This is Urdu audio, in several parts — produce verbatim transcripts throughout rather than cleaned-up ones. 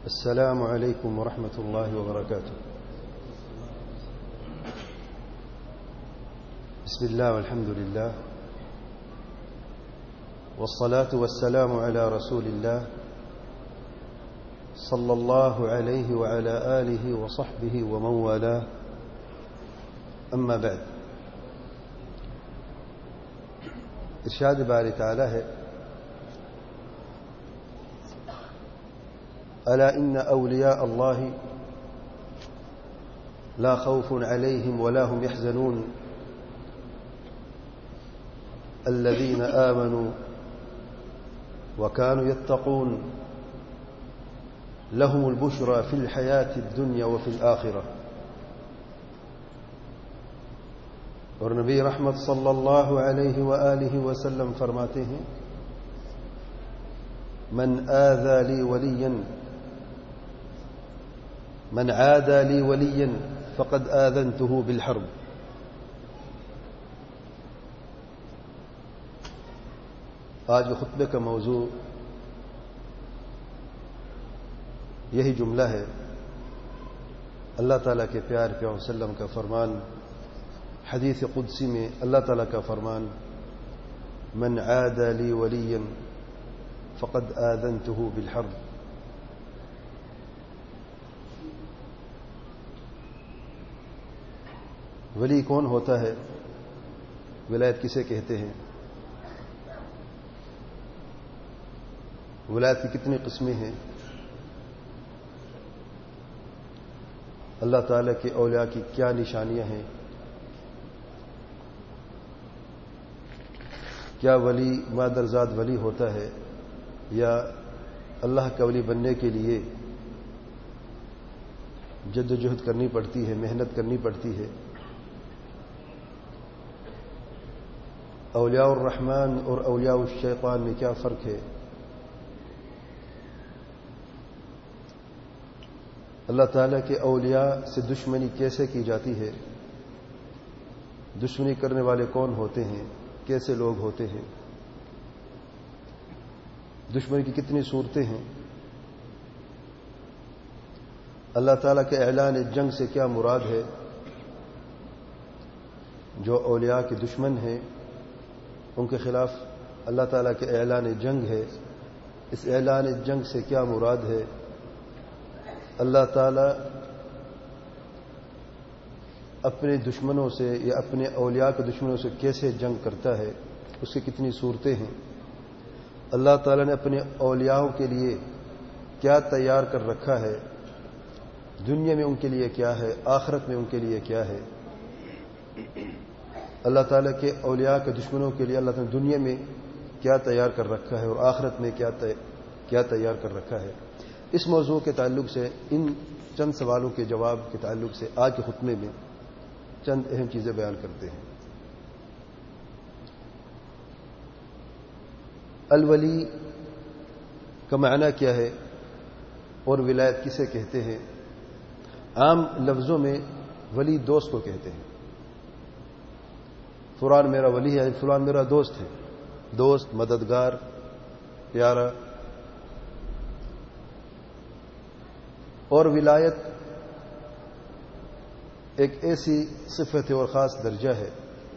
السلام عليكم ورحمة الله وبركاته. بسم الله والحمد لله والصلاة والسلام على رسول الله صلى الله عليه وعلى آله وصحبه ومن والاه. أما بعد، ارشاد باری تعالی ہے: ألا إن أولياء الله لا خوف عليهم ولا هم يحزنون الذين آمنوا وكانوا يتقون لهم البشرى في الحياة الدنيا وفي الآخرة. اور نبی رحمت صلی اللہ علیہ وآلہ وسلم فرماتے ہیں: من آذى لي وليا من عادى لي وليا فقد آذنته بالحرب. آج کے خطبے کا موضوع یہی جملہ ہے. اللہ تعالیٰ کے پیار پیار وسلم کا فرمان، حدیث قدسی میں اللہ تعالیٰ کا فرمان: من عادى لي وليا فقد آذنته بالحرب. ولی کون ہوتا ہے؟ ولایت کسے کہتے ہیں؟ ولایت کی کتنی قسمیں ہیں؟ اللہ تعالیٰ کے اولیاء کی کیا نشانیاں ہیں؟ کیا ولی مادرزاد ولی ہوتا ہے یا اللہ کا ولی بننے کے لیے جد و جہد کرنی پڑتی ہے، محنت کرنی پڑتی ہے؟ اولیاء الرحمن اور اولیاء الشیطان میں کیا فرق ہے؟ اللہ تعالیٰ کے اولیاء سے دشمنی کیسے کی جاتی ہے؟ دشمنی کرنے والے کون ہوتے ہیں؟ کیسے لوگ ہوتے ہیں؟ دشمنی کی کتنی صورتیں ہیں؟ اللہ تعالیٰ کے اعلان جنگ سے کیا مراد ہے؟ جو اولیاء کے دشمن ہیں ان کے خلاف اللہ تعالیٰ کے اعلان جنگ ہے. اس اعلان جنگ سے کیا مراد ہے؟ اللہ تعالیٰ اپنے دشمنوں سے یا اپنے اولیاء کے دشمنوں سے کیسے جنگ کرتا ہے؟ اس کی کتنی صورتیں ہیں؟ اللہ تعالیٰ نے اپنے اولیاء کے لیے کیا تیار کر رکھا ہے؟ دنیا میں ان کے لیے کیا ہے؟ آخرت میں ان کے لیے کیا ہے؟ اللہ تعالیٰ کے اولیاء کے دشمنوں کے لیے اللہ تعالیٰ نے دنیا میں کیا تیار کر رکھا ہے اور آخرت میں کیا کیا تیار کر رکھا ہے؟ اس موضوع کے تعلق سے، ان چند سوالوں کے جواب کے تعلق سے آج کے خطبے میں چند اہم چیزیں بیان کرتے ہیں. الولی کا معنی کیا ہے اور ولایت کسے کہتے ہیں؟ عام لفظوں میں ولی دوست کو کہتے ہیں. فلان میرا ولی ہے، فلان میرا دوست ہے. دوست، مددگار، پیارا. اور ولایت ایک ایسی صفت ہے اور خاص درجہ ہے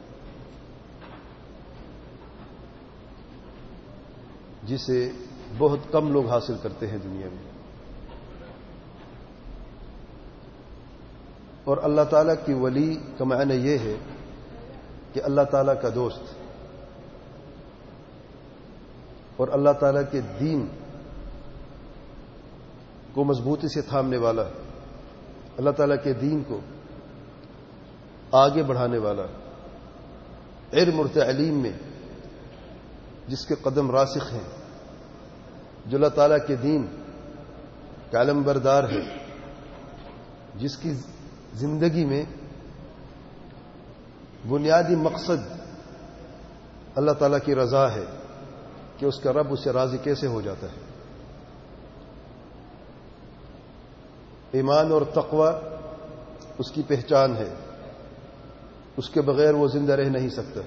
جسے بہت کم لوگ حاصل کرتے ہیں دنیا میں. اور اللہ تعالیٰ کی ولی کا معنی یہ ہے کہ اللہ تعالیٰ کا دوست اور اللہ تعالیٰ کے دین کو مضبوطی سے تھامنے والا، اللہ تعالیٰ کے دین کو آگے بڑھانے والا، علم اور تعلیم میں جس کے قدم راسخ ہیں، جو اللہ تعالیٰ کے دین کا علم بردار ہے، جس کی زندگی میں بنیادی مقصد اللہ تعالیٰ کی رضا ہے کہ اس کا رب اس سے راضی کیسے ہو جاتا ہے. ایمان اور تقوی اس کی پہچان ہے، اس کے بغیر وہ زندہ رہ نہیں سکتا.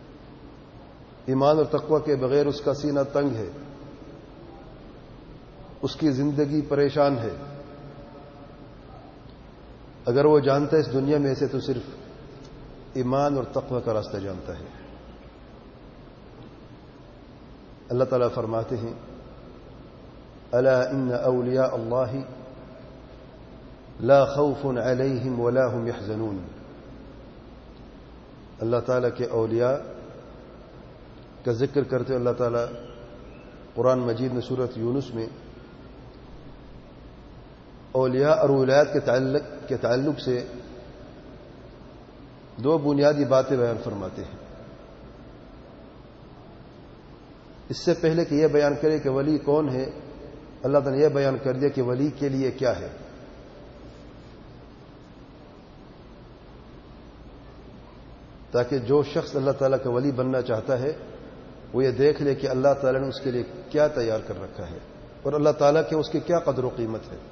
ایمان اور تقوی کے بغیر اس کا سینہ تنگ ہے. اس کی زندگی پریشان ہے، اگر وہ جانتا ہے اس دنیا میں سے تو صرف ایمان اور تقوی کا راستہ جانتا ہے۔ اللہ تعالیٰ فرماتے ہیں الا ان اولیاء اللہ لا خوف علیہم ولا هم يحزنون۔ اللہ تعالیٰ کے اولیاء کا ذکر کرتے اللہ تعالیٰ قرآن مجید میں سورۃ یونس میں اولیاء اور ولایت کے تعلق کے تعلق سے دو بنیادی باتیں بیان فرماتے ہیں۔ اس سے پہلے کہ یہ بیان کرے کہ ولی کون ہے، اللہ تعالیٰ نے یہ بیان کر دیا کہ ولی کے لیے کیا ہے۔ تاکہ جو شخص اللہ تعالیٰ کا ولی بننا چاہتا ہے وہ یہ دیکھ لے کہ اللہ تعالیٰ نے اس کے لیے کیا تیار کر رکھا ہے اور اللہ تعالیٰ کے اس کی کیا قدر و قیمت ہے۔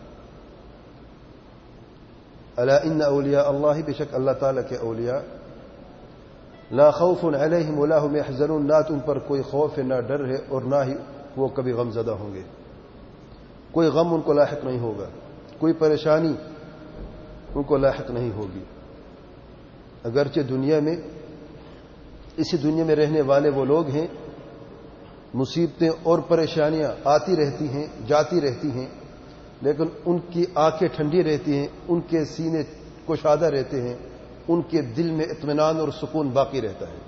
الا ان اولیاء اللہ، بے شک اللہ تعالیٰ کے اولیاء لا خوف علیہم ولا هم يحزنون، نہ ان پر کوئی خوف ہے نہ ڈر ہے اور نہ ہی وہ کبھی غم زدہ ہوں گے، کوئی غم ان کو لاحق نہیں ہوگا، کوئی پریشانی ان کو لاحق نہیں ہوگی۔ اگرچہ دنیا میں اسی دنیا میں رہنے والے وہ لوگ ہیں، مصیبتیں اور پریشانیاں آتی رہتی ہیں جاتی رہتی ہیں، لیکن ان کی آنکھیں ٹھنڈی رہتی ہیں، ان کے سینے کشادہ رہتے ہیں، ان کے دل میں اطمینان اور سکون باقی رہتا ہے۔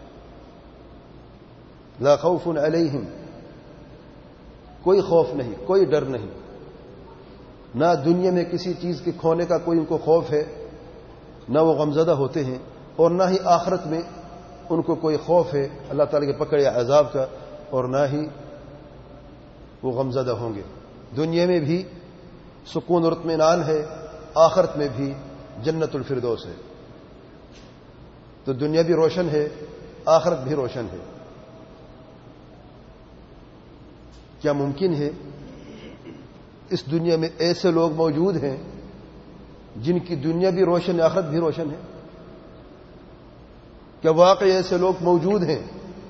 لا خوف علیہم، کوئی خوف نہیں، کوئی ڈر نہیں، نہ دنیا میں کسی چیز کے کھونے کا کوئی ان کو خوف ہے، نہ وہ غمزدہ ہوتے ہیں، اور نہ ہی آخرت میں ان کو کوئی خوف ہے اللہ تعالیٰ کے پکڑ یا عذاب کا، اور نہ ہی وہ غمزدہ ہوں گے۔ دنیا میں بھی سکون اور اطمینان ہے، آخرت میں بھی جنت الفردوس ہے۔ تو دنیا بھی روشن ہے، آخرت بھی روشن ہے۔ کیا ممکن ہے اس دنیا میں ایسے لوگ موجود ہیں جن کی دنیا بھی روشن ہے، آخرت بھی روشن ہے؟ کیا واقعی ایسے لوگ موجود ہیں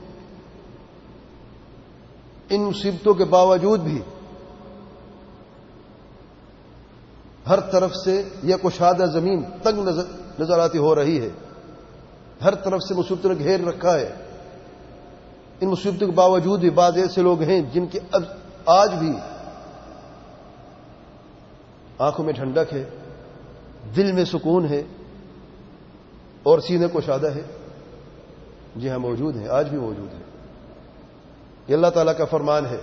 ان مصیبتوں کے باوجود بھی ہر طرف سے یہ کشادہ زمین تنگ نظر نظر آتی ہو رہی ہے، ہر طرف سے مصیبتوں نے گھیر رکھا ہے، ان مصیبتوں کے باوجود بھی بعض ایسے لوگ ہیں جن کی اب آج بھی آنکھوں میں ٹھنڈک ہے، دل میں سکون ہے اور سینے کشادہ ہے؟ جی ہاں، موجود ہیں، آج بھی موجود ہیں۔ یہ اللہ تعالیٰ کا فرمان ہے،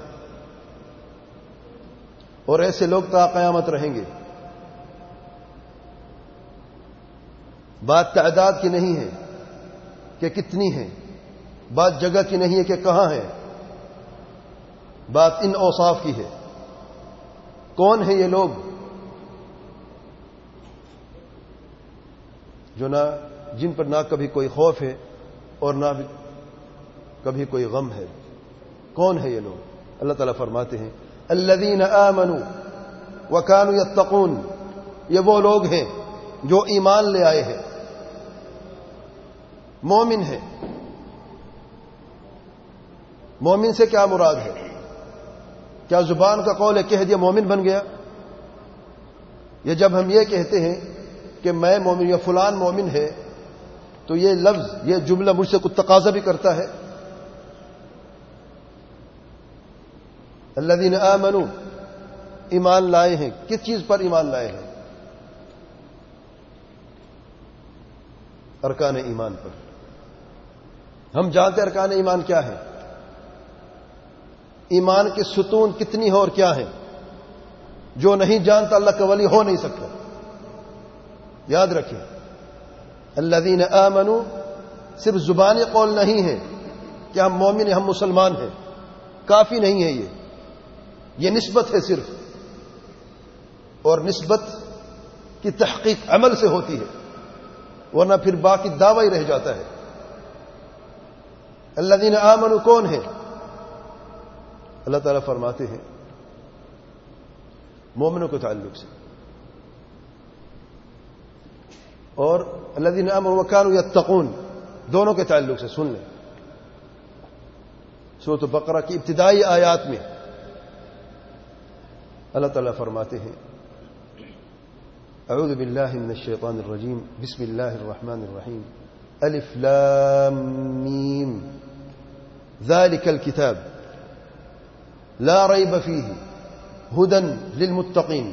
اور ایسے لوگ تا قیامت رہیں گے۔ بات تعداد کی نہیں ہے کہ کتنی ہے، بات جگہ کی نہیں ہے کہ کہاں ہے، بات ان اوصاف کی ہے۔ کون ہیں یہ لوگ جو نہ جن پر نہ کبھی کوئی خوف ہے اور نہ کبھی کوئی غم ہے؟ کون ہے یہ لوگ؟ اللہ تعالیٰ فرماتے ہیں الذین آمنوا وکانوا یتقون، یہ وہ لوگ ہیں جو ایمان لے آئے ہیں، مومن ہیں۔ مومن سے کیا مراد ہے؟ کیا زبان کا قول ہے کہہ دیا مومن بن گیا؟ یا جب ہم یہ کہتے ہیں کہ میں مومن یا فلان مومن ہے تو یہ لفظ یہ جملہ مجھ سے کچھ تقاضا بھی کرتا ہے؟ الذین آمنوا، ایمان لائے ہیں، کس چیز پر ایمان لائے ہیں؟ ارکان ایمان پر۔ ہم جانتے ہیں ارکان ایمان کیا ہے، ایمان کے ستون کتنی ہیں اور کیا ہیں۔ جو نہیں جانتا اللہ کا ولی ہو نہیں سکتا۔ یاد رکھیں، الذین آمنوا صرف زبانی قول نہیں ہے کہ ہم مومن ہیں، ہم مسلمان ہیں، کافی نہیں ہے یہ یہ نسبت ہے صرف، اور نسبت کی تحقیق عمل سے ہوتی ہے، ورنہ پھر باقی دعویٰ ہی رہ جاتا ہے۔ الذین آمنوا کون ہے؟ اللہ تعالیٰ فرماتے ہیں مومنوں کے تعلق سے، اور الذین آمنوا وکانوا یتقون دونوں کے تعلق سے۔ سن لیں، سورۃ بقرہ کی ابتدائی آیات میں اللہ تعالیٰ فرماتے ہیں اعوذ باللہ من الشیطان الرجیم بسم اللہ الرحمن الرحیم الف لام میم ذالک الکتاب لا ریب فیہ ہدی للمتقین.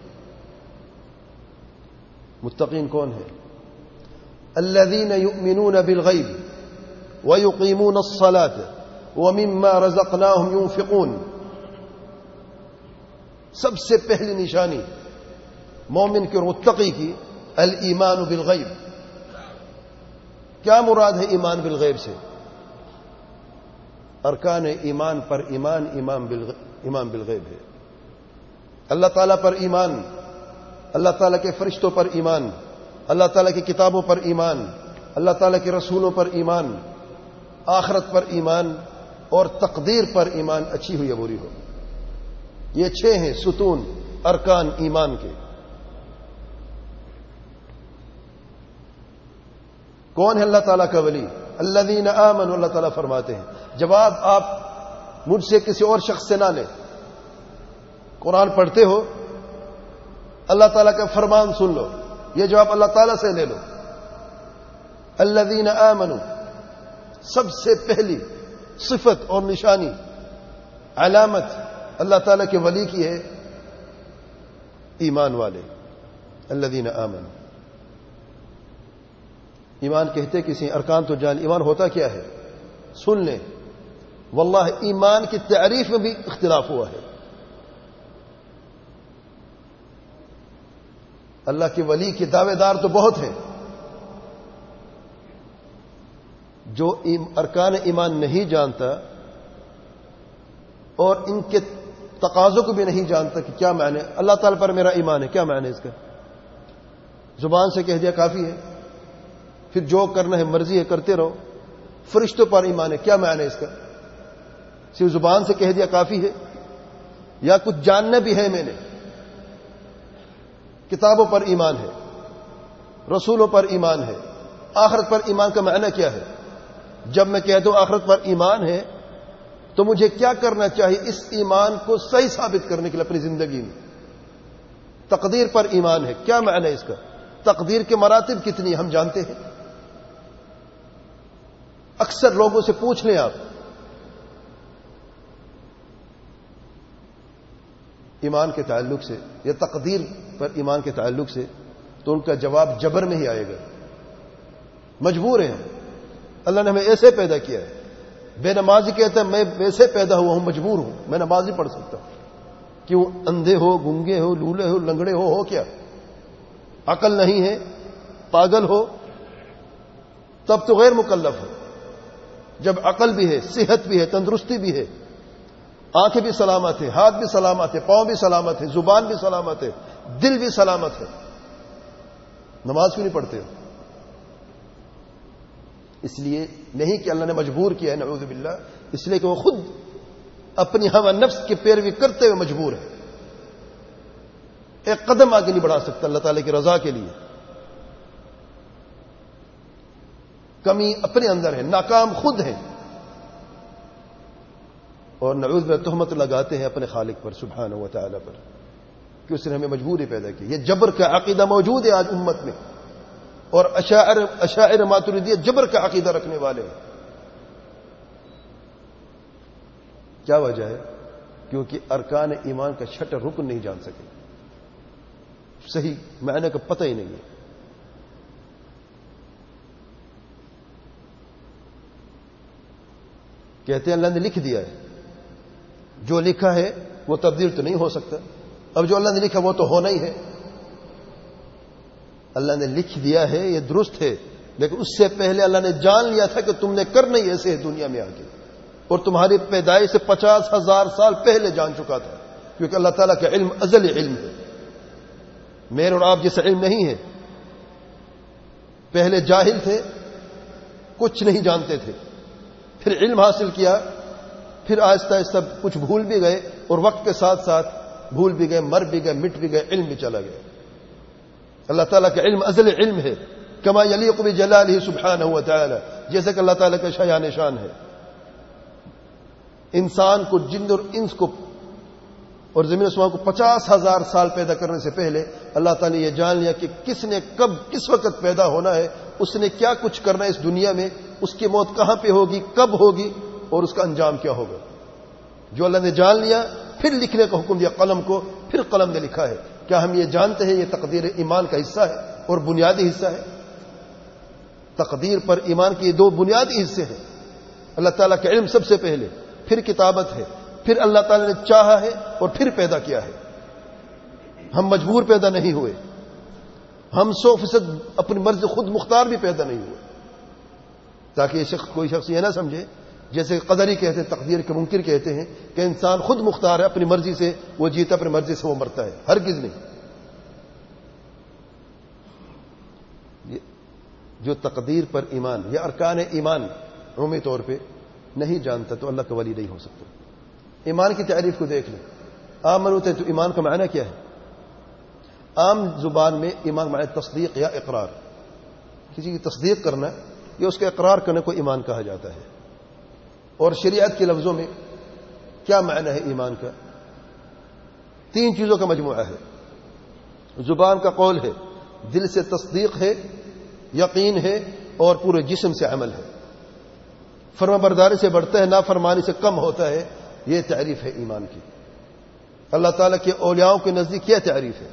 متقین کون ہے؟ الذین یؤمنون بالغیب ویقیمون الصلاة ومما رزقناہم ينفقون. سب سے پہلی نشانی مومن کی اور متقی کی الایمان بالغیب. کیا مراد ہے ایمان بالغیب سے؟ ارکان ایمان پر ایمان ایمان ایمان بالغیب ہے. اللہ تعالیٰ پر ایمان، اللہ تعالیٰ کے فرشتوں پر ایمان، اللہ تعالیٰ کی کتابوں پر ایمان، اللہ تعالیٰ کے رسولوں پر ایمان، آخرت پر ایمان اور تقدیر پر ایمان، اچھی ہو یا بری ہو. یہ چھ ہیں ستون ارکان ایمان کے. کون ہے اللہ تعالیٰ کا ولی؟ الذین آمنوا. اللہ تعالیٰ فرماتے ہیں جواب آپ مجھ سے کسی اور شخص سے نہ لیں. قرآن پڑھتے ہو، اللہ تعالیٰ کا فرمان سن لو، یہ جواب اللہ تعالیٰ سے لے لو. الذین آمنوا، سب سے پہلی صفت اور نشانی علامت اللہ تعالیٰ کے ولی کی ہے ایمان والے. الذین آمنوا. ایمان کہتے کسی ارکان تو جان، ایمان ہوتا کیا ہے سن لیں. واللہ ایمان کی تعریف میں بھی اختلاف ہوا ہے. اللہ کے ولی کے دعوے دار تو بہت ہیں، جو ارکان ایمان نہیں جانتا اور ان کے تقاضوں کو بھی نہیں جانتا کہ کیا معنی اللہ تعالیٰ پر میرا ایمان ہے، کیا معنی اس کا. زبان سے کہہ دیا کافی ہے، پھر جو کرنا ہے مرضی ہے کرتے رہو. فرشتوں پر ایمان ہے، کیا معنی اس کا؟ صرف زبان سے کہہ دیا کافی ہے یا کچھ جاننا بھی ہے میں نے؟ کتابوں پر ایمان ہے، رسولوں پر ایمان ہے. آخرت پر ایمان کا معنی کیا ہے؟ جب میں کہہ دوں آخرت پر ایمان ہے تو مجھے کیا کرنا چاہیے اس ایمان کو صحیح ثابت کرنے کے لیے اپنی زندگی میں؟ تقدیر پر ایمان ہے، کیا معنی ہے اس کا؟ تقدیر کے مراتب کتنی ہم جانتے ہیں. اکثر لوگوں سے پوچھ لیں آپ ایمان کے تعلق سے یا تقدیر پر ایمان کے تعلق سے، تو ان کا جواب جبر میں ہی آئے گا. مجبور ہیں، اللہ نے ہمیں ایسے پیدا کیا ہے. بے نمازی کہتا ہے میں ویسے پیدا ہوا ہوں، مجبور ہوں، میں نماز نہیں پڑھ سکتا. کیوں؟ اندھے ہو، گنگے ہو، لولے ہو، لنگڑے ہو ہو کیا؟ عقل نہیں ہے، پاگل ہو، تب تو غیر مکلف ہو. جب عقل بھی ہے، صحت بھی ہے، تندرستی بھی ہے، آنکھیں بھی سلامت ہیں، ہاتھ بھی سلامت ہے، پاؤں بھی سلامت ہے، زبان بھی سلامت ہے، دل بھی سلامت ہے، نماز کیوں نہیں پڑھتے ہو؟ اس لیے نہیں کہ اللہ نے مجبور کیا ہے، نعوذ باللہ، اس لیے کہ وہ خود اپنی ہوا نفس کی پیروی کرتے ہوئے مجبور ہے. ایک قدم آگے نہیں بڑھا سکتا اللہ تعالی کی رضا کے لیے. کمی اپنے اندر ہے، ناکام خود ہے، اور نعوذ باللہ تہمت لگاتے ہیں اپنے خالق پر سبحانہ و تعالی پر کہ اس نے ہمیں مجبوری پیدا کی. یہ جبر کا عقیدہ موجود ہے آج امت میں، اور اشاعر اشاعر ماتریدیہ جبر کا عقیدہ رکھنے والے ہیں. کیا وجہ ہے؟ کیونکہ ارکان ایمان کا چھٹا رکن نہیں جان سکے، صحیح معنی کا پتہ ہی نہیں ہے. کہتے ہیں اللہ نے لکھ دیا ہے، جو لکھا ہے وہ تبدیل تو نہیں ہو سکتا. اب جو اللہ نے لکھا وہ تو ہونا ہی ہے. اللہ نے لکھ دیا ہے یہ درست ہے، لیکن اس سے پہلے اللہ نے جان لیا تھا کہ تم نے کرنا ہی ایسے ہے دنیا میں آگے، اور تمہاری پیدائش سے پچاس ہزار سال پہلے جان چکا تھا. کیونکہ اللہ تعالیٰ کا علم ازلی علم ہے، میرے اور آپ جیسا علم نہیں ہے. پہلے جاہل تھے، کچھ نہیں جانتے تھے، پھر علم حاصل کیا، پھر آہستہ آہستہ کچھ بھول بھی گئے، اور وقت کے ساتھ ساتھ بھول بھی گئے، مر بھی گئے، مٹ بھی گئے، علم بھی چلا گیا. اللہ تعالیٰ کا علم ازلی علم ہے، کما یلیق بجلالہ سبحانہ و تعالی، جیسے کہ اللہ تعالیٰ کا شایان شان ہے. انسان کو، جن اور انس کو اور زمین آسمان کو پچاس ہزار سال پیدا کرنے سے پہلے اللہ تعالیٰ نے یہ جان لیا کہ کس نے کب کس وقت پیدا ہونا ہے، اس نے کیا کچھ کرنا ہے اس دنیا میں، اس کی موت کہاں پہ ہوگی، کب ہوگی، اور اس کا انجام کیا ہوگا۔ جو اللہ نے جان لیا، پھر لکھنے کا حکم دیا قلم کو، پھر قلم نے لکھا ہے۔ کیا ہم یہ جانتے ہیں یہ تقدیر ایمان کا حصہ ہے اور بنیادی حصہ ہے؟ تقدیر پر ایمان کے یہ دو بنیادی حصے ہیں۔ اللہ تعالیٰ کا علم سب سے پہلے، پھر کتابت ہے، پھر اللہ تعالیٰ نے چاہا ہے اور پھر پیدا کیا ہے۔ ہم مجبور پیدا نہیں ہوئے، ہم سو فیصد اپنی مرضی خود مختار بھی پیدا نہیں ہوئے، تاکہ یہ شخص کوئی شخص یہ نہ سمجھے جیسے قدری کہتے ہیں، تقدیر کے منکر کہتے ہیں کہ انسان خود مختار ہے، اپنی مرضی سے وہ جیتا، اپنی مرضی سے وہ مرتا ہے۔ ہرگز نہیں۔ جو تقدیر پر ایمان یا ارکان ایمان عمومی طور پہ نہیں جانتا تو اللہ کا ولی نہیں ہو سکتا۔ ایمان کی تعریف کو دیکھ لیں۔ آمنو تے تو ایمان کا معنی کیا ہے؟ عام زبان میں ایمان معنی تصدیق یا اقرار، کسی کی تصدیق کرنا یا اس کا اقرار کرنے کو ایمان کہا جاتا ہے۔ اور شریعت کے لفظوں میں کیا معنی ہے ایمان کا؟ تین چیزوں کا مجموعہ ہے۔ زبان کا قول ہے، دل سے تصدیق ہے، یقین ہے، اور پورے جسم سے عمل ہے۔ فرما برداری سے بڑھتا ہے، نافرمانی سے کم ہوتا ہے، یہ تعریف ہے ایمان کی۔ اللہ تعالیٰ کے اولیاؤں کے نزدیک یہ تعریف ہے،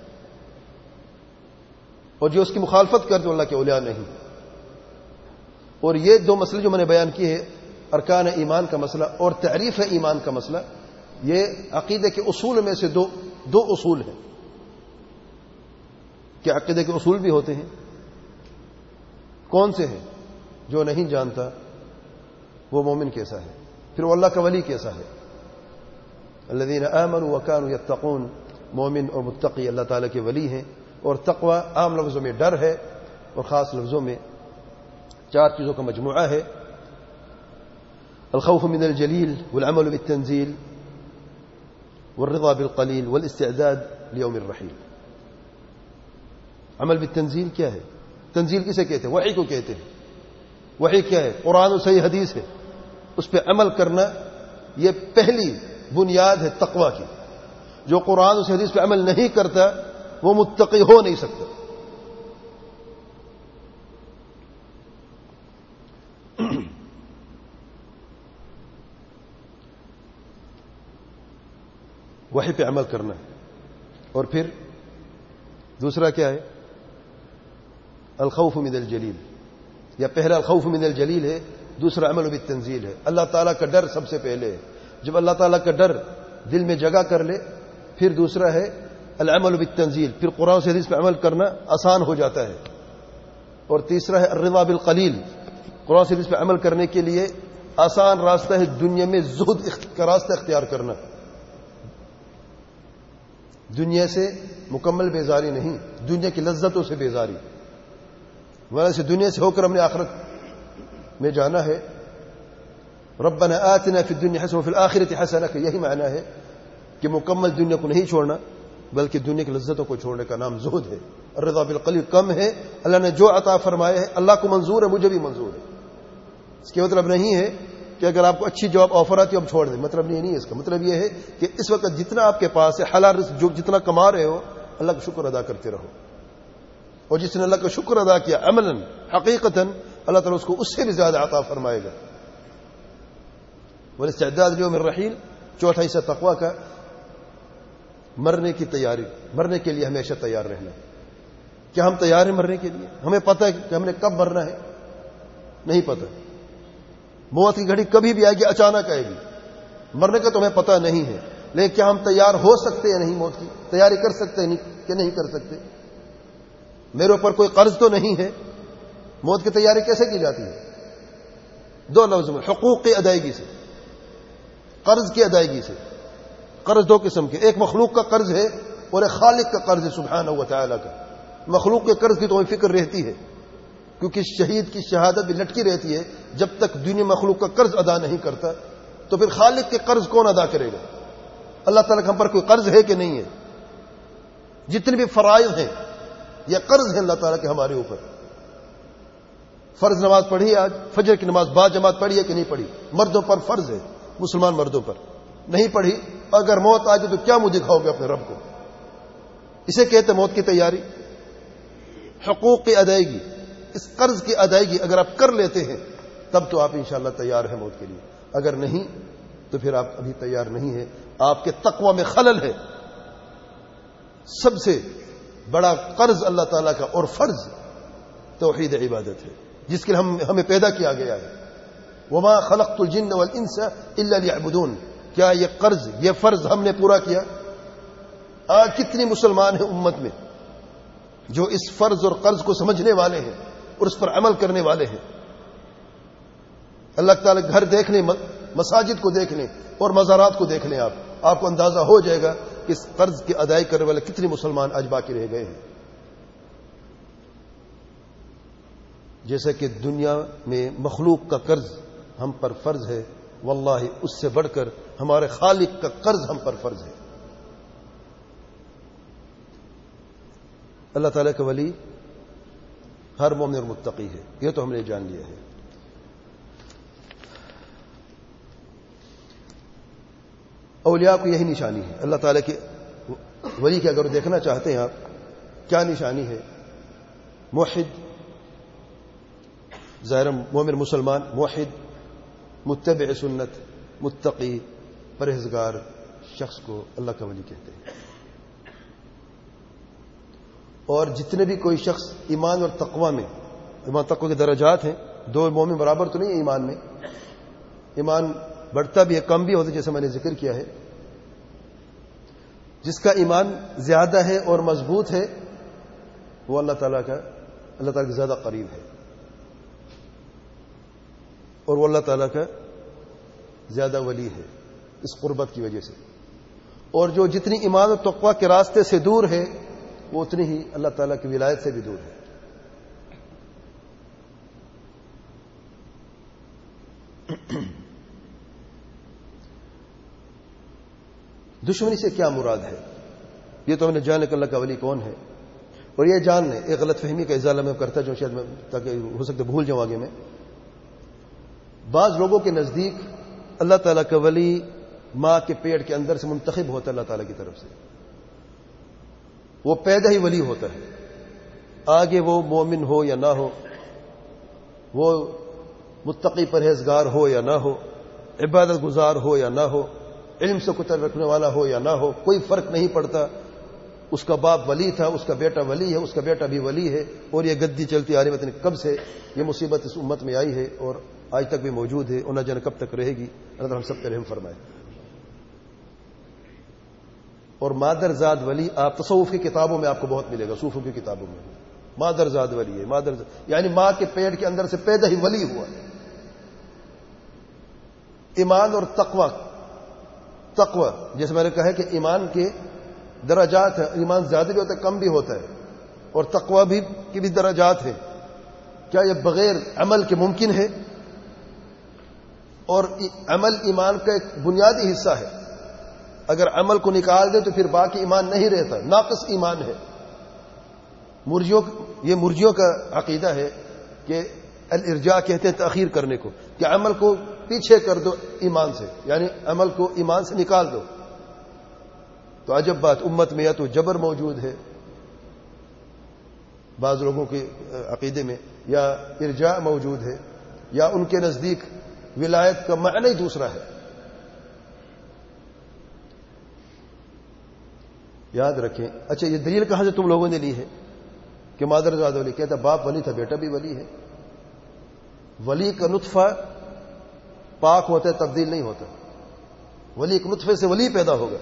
اور جو اس کی مخالفت کرتے اللہ کے اولیاء نہیں۔ اور یہ دو مسئلے جو میں نے بیان کیے ہیں، ارکان ایمان کا مسئلہ اور تعریف ایمان کا مسئلہ، یہ عقیدے کے اصول میں سے دو دو اصول ہیں۔ کہ عقیدے کے اصول بھی ہوتے ہیں، کون سے ہیں؟ جو نہیں جانتا وہ مومن کیسا ہے، پھر وہ اللہ کا ولی کیسا ہے؟ الذین آمنوا وکانوا یتقون، مومن اور متقی اللہ تعالیٰ کے ولی ہیں۔ اور تقوی عام لفظوں میں ڈر ہے، اور خاص لفظوں میں چار چیزوں کا مجموعہ ہے: الخوف من الجلیل والعمل بالتنزیل والرضا بالقلیل والاستعداد لیوم الرحیل۔ عمل بالتنزیل کیا ہے؟ تنزیل کسے کہتے ہیں؟ وحی کو کہتے ہیں۔ وحی کیا ہے؟ قرآن و صحیح حدیث ہے، اس پہ عمل کرنا یہ پہلی بنیاد ہے تقوی کی۔ جو قرآن و صحیح حدیث پہ عمل نہیں کرتا وہ متقی ہو نہیں سکتا۔ وحی پہ عمل کرنا، اور پھر دوسرا کیا ہے؟ الخوف من الجلیل، یا پہلا الخوف من الجلیل ہے، دوسرا عمل بالتنزیل ہے۔ اللہ تعالیٰ کا ڈر سب سے پہلے ہے۔ جب اللہ تعالیٰ کا ڈر دل میں جگہ کر لے، پھر دوسرا ہے العمل بالتنزیل، پھر قرآن سے حدیث پہ عمل کرنا آسان ہو جاتا ہے۔ اور تیسرا ہے الرضا بالقلیل، قرآن سے حدیث پہ عمل کرنے کے لیے آسان راستہ ہے دنیا میں زہد کا راستہ اختیار کرنا، دنیا سے مکمل بیزاری نہیں، دنیا کی لذتوں سے بیزاری، ورنہ سے دنیا سے ہو کر ہم نے آخرت میں جانا ہے۔ ربنا آتنا فی الدنیا حسنہ وفی الآخرۃ حسنہ، کہ یہی معنی ہے کہ مکمل دنیا کو نہیں چھوڑنا بلکہ دنیا کی لذتوں کو چھوڑنے کا نام زہد ہے۔ الرضا بالقلیل کم ہے، اللہ نے جو عطا فرمایا ہے اللہ کو منظور ہے، مجھے بھی منظور ہے۔ اس کا مطلب نہیں ہے کہ اگر آپ کو اچھی جاب آفر آتی ہے اب چھوڑ دیں، مطلب یہ نہیں ہے۔ اس کا مطلب یہ ہے کہ اس وقت جتنا آپ کے پاس ہے حلال رزق، جو جتنا کما رہے ہو اللہ کا شکر ادا کرتے رہو، اور جس نے اللہ کا شکر ادا کیا عملاً حقیقتاً، اللہ تعالیٰ اس کو اس سے بھی زیادہ عطا فرمائے گا۔ والاستعداد لیوم الرحیل، چوتھا حصہ تقویٰ کا، مرنے کی تیاری، مرنے کے لیے ہمیشہ تیار رہنا۔ کیا ہم تیار ہیں مرنے کے لیے؟ ہمیں پتہ ہے کہ ہم نے کب مرنا ہے؟ نہیں پتہ۔ موت کی گھڑی کبھی بھی آئے گی، اچانک آئے گی، مرنے کا تو ہمیں پتہ نہیں ہے، لیکن کیا ہم تیار ہو سکتے یا نہیں؟ موت کی تیاری کر سکتے ہیں کہ نہیں کر سکتے؟ میرے اوپر کوئی قرض تو نہیں ہے، موت کی تیاری کیسے کی جاتی ہے؟ دو لفظ میں، حقوق کی ادائیگی سے، قرض کی ادائیگی سے۔ قرض دو قسم کے، ایک مخلوق کا قرض ہے اور ایک خالق کا قرض ہے سبحانہ و تعالی کا۔ مخلوق کے قرض کی تو فکر رہتی ہے، کیونکہ شہید کی شہادت بھی لٹکی رہتی ہے، جب تک دنیا مخلوق کا قرض ادا نہیں کرتا تو پھر خالق کے قرض کون ادا کرے گا؟ اللہ تعالیٰ کا ہم پر کوئی قرض ہے کہ نہیں ہے؟ جتنے بھی فرائض ہیں یہ قرض ہے اللہ تعالیٰ کے ہمارے اوپر۔ فرض نماز پڑھی آج، فجر کی نماز با جماعت پڑھی ہے کہ نہیں پڑھی؟ مردوں پر فرض ہے، مسلمان مردوں پر۔ نہیں پڑھی اگر موت آ جائے تو کیا منہ دکھاؤ گے اپنے رب کو؟ اسے کہتے موت کی تیاری، حقوق کی ادائیگی، اس قرض کی ادائیگی اگر آپ کر لیتے ہیں تب تو آپ انشاءاللہ تیار ہیں موت کے لیے، اگر نہیں تو پھر آپ ابھی تیار نہیں ہیں، آپ کے تقوی میں خلل ہے۔ سب سے بڑا قرض اللہ تعالیٰ کا اور فرض توحید عبادت ہے، جس کے لیے ہم ہمیں پیدا کیا گیا ہے۔ وما خلقت الجن والانس الا ليعبدون، کیا یہ قرض، یہ فرض ہم نے پورا کیا؟ آج کتنی مسلمان ہیں امت میں جو اس فرض اور قرض کو سمجھنے والے ہیں اور اس پر عمل کرنے والے ہیں؟ اللہ تعالیٰ گھر دیکھ لیں، مساجد کو دیکھ لیں اور مزارات کو دیکھ لیں، آپ آپ کو اندازہ ہو جائے گا کہ اس قرض کی ادائی کرنے والے کتنے مسلمان آج باقی رہ گئے ہیں۔ جیسا کہ دنیا میں مخلوق کا قرض ہم پر فرض ہے، واللہ اس سے بڑھ کر ہمارے خالق کا قرض ہم پر فرض ہے۔ اللہ تعالیٰ کا ولی ہر مومن اور متقی ہے، یہ تو ہم نے جان لیا ہے۔ اولیاء کو یہی نشانی ہے، اللہ تعالیٰ کے ولی کی اگر دیکھنا چاہتے ہیں آپ کیا نشانی ہے؟ موحد، ظاہر مومن مسلمان، موحد، متبع سنت، متقی، پرہیزگار شخص کو اللہ کا ولی کہتے ہیں۔ اور جتنے بھی کوئی شخص ایمان اور تقوی میں، ایمان تقوی کے درجات ہیں، دو مومن برابر تو نہیں ہے ایمان میں، ایمان بڑھتا بھی ہے کم بھی ہوتا ہے، جیسے میں نے ذکر کیا ہے۔ جس کا ایمان زیادہ ہے اور مضبوط ہے وہ اللہ تعالیٰ کا اللہ تعالیٰ کے زیادہ قریب ہے، اور وہ اللہ تعالیٰ کا زیادہ ولی ہے اس قربت کی وجہ سے۔ اور جو جتنی ایمان اور تقوی کے راستے سے دور ہے وہ اتنی ہی اللہ تعالیٰ کی ولایت سے بھی دور ہے۔ دشمنی سے کیا مراد ہے؟ یہ تو ہم نے جان لیا کہ اللہ کا ولی کون ہے، اور یہ جان لیں، ایک غلط فہمی کا ازالہ میں کرتا جو شاید میں تاکہ ہو سکتا بھول جاؤں آگے میں۔ بعض لوگوں کے نزدیک اللہ تعالیٰ کا ولی ماں کے پیٹ کے اندر سے منتخب ہوتا ہے اللہ تعالیٰ کی طرف سے، وہ پیدا ہی ولی ہوتا ہے، آگے وہ مومن ہو یا نہ ہو، وہ متقی پرہیزگار ہو یا نہ ہو، عبادت گزار ہو یا نہ ہو، علم سے کتر رکھنے والا ہو یا نہ ہو، کوئی فرق نہیں پڑتا۔ اس کا باپ ولی تھا، اس کا بیٹا ولی ہے، اس کا بیٹا بھی ولی ہے، اور یہ گدی چلتی آ رہی ہے، کب سے یہ مصیبت اس امت میں آئی ہے اور آج تک بھی موجود ہے، اور نہ جانے کب تک رہے گی۔ اللہ ہم سب پہ رحم فرمائے۔ اور مادر زاد ولی آپ تصوف کی کتابوں میں آپ کو بہت ملے گا، صوفوں کی کتابوں میں مادر زاد ولی ہے، مادر زاد یعنی ماں کے پیٹ کے اندر سے پیدا ہی ولی ہوا۔ ایمان اور تقوی، تقوی جیسے میں نے کہا کہ ایمان کے درجات ہیں، ایمان زیادہ بھی ہوتا ہے کم بھی ہوتا ہے، اور تقوی بھی کی بھی درجات ہیں۔ کیا یہ بغیر عمل کے ممکن ہے؟ اور عمل ایمان کا ایک بنیادی حصہ ہے، اگر عمل کو نکال دے تو پھر باقی ایمان نہیں رہتا، ناقص ایمان ہے۔ مرجیوں یہ مرجیوں کا عقیدہ ہے کہ الارجاء کہتے ہیں تاخیر کرنے کو، کہ عمل کو پیچھے کر دو ایمان سے، یعنی عمل کو ایمان سے نکال دو۔ تو عجب بات، امت میں یا تو جبر موجود ہے بعض لوگوں کے عقیدے میں، یا ارجاء موجود ہے، یا ان کے نزدیک ولایت کا معنی دوسرا ہے۔ یاد رکھیں۔ اچھا، یہ دلیل کہاں سے تم لوگوں نے لی ہے کہ مادر زاد ولی؟ کہتا باپ ولی تھا، بیٹا بھی ولی ہے۔ ولی کا نطفہ پاک ہوتا ہے، تبدیل نہیں ہوتا۔ ولی ایک نطفے سے ولی پیدا ہوگا،